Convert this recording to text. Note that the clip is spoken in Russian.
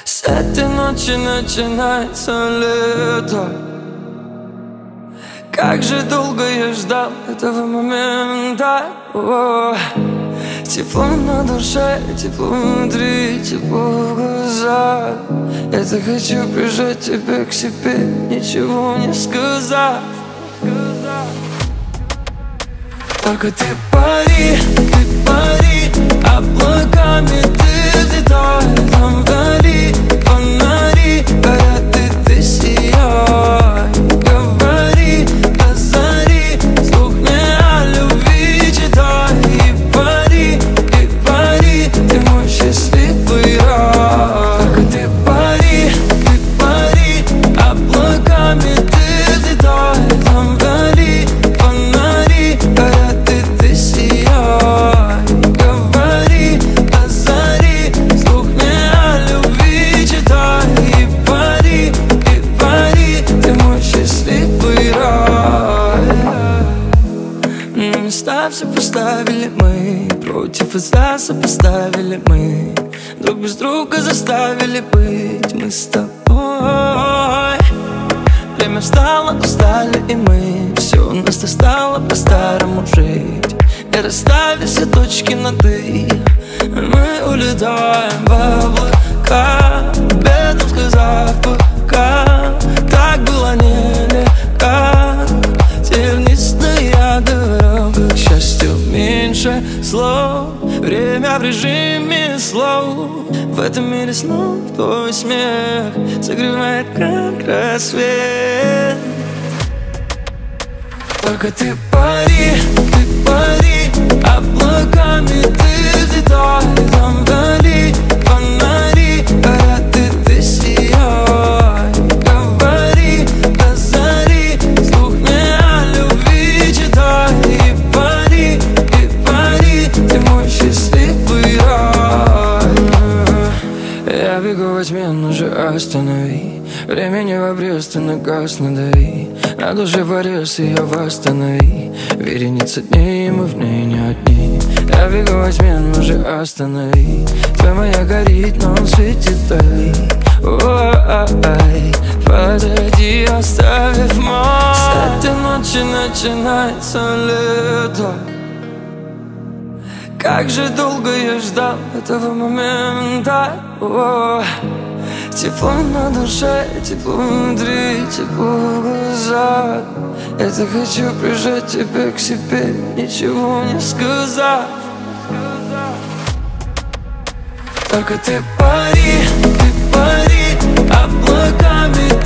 С этой ночи начинается лето. Как же долго я ждал этого момента. Тепло на душе, тепло внутри, тепло в глазах. Я-то хочу прижать тебя к себе, ничего не сказав. Только ты пари, облаками ты взлетай. Там вдали фонари горят, и ты сияй. Говори до зари, вслух мне о любви читай. И пари, ты мой счастливый рай. Только ты пари, облаками ты взлетай. Там вдали фонари горят, и ты сияй. Говори до зари, вслух мне о любви читай. И пари, ты мой счастливый рай. Места все поставили мы, против и за сопоставили мы. Друг без друга заставили быть мы с тобой. Время встало, устали и мы. Все у нас стало по-старому жить. И расставили все точки над «и». Мы улетаем в облака, бедом сказав пока. Так было нелегко. Тернистая дорога к счастью меньше слов. Время в режиме слов. В этом мире снов твой смех согревает, как рассвет. Только ты пари, облаками ты взлетай. Там вдали фонари горят, и ты сияй. Говори до зари, вслух мне о любви читай. И пари, ты мой счастливый рай. Я бегу во тьме, но же останови. Времени в обрез, ты на газ надави. На душе порез, ее восстанови. Вереница дней, мы в ней не одни. Я бегу во тьме, но же останови. Твоя моя горит, но он светит вдали. Ой, подойди, оставив мой. С этой ночи начинается лето. Как же долго я ждал этого момента. Тепло на душе, тепло внутри, тепло в глазах. Я-то хочу прижать тебя к себе, ничего не сказав. Только ты пари, облаками